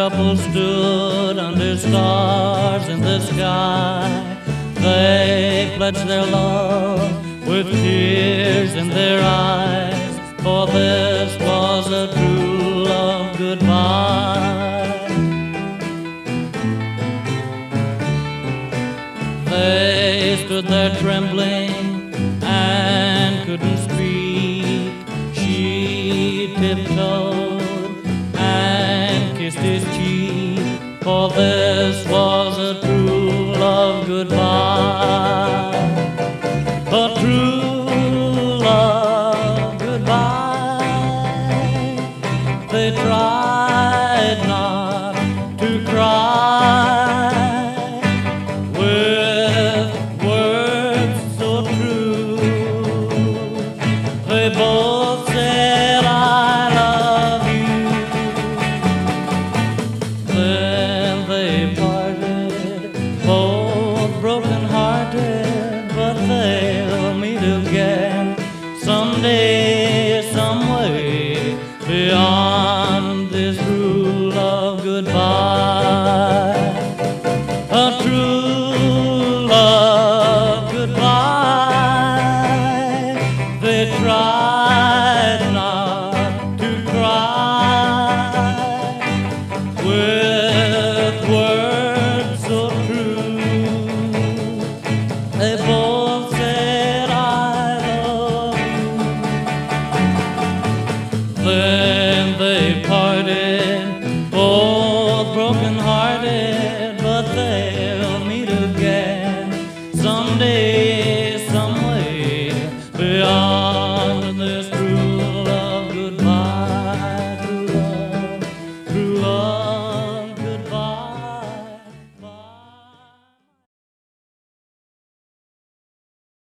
couple stood under stars in the sky. They pledged their love with tears in their eyes, for this was a true love goodbye. They stood there trembling and couldn't speak. She tiptoed and kissed his cheek, for this was a true love goodbye.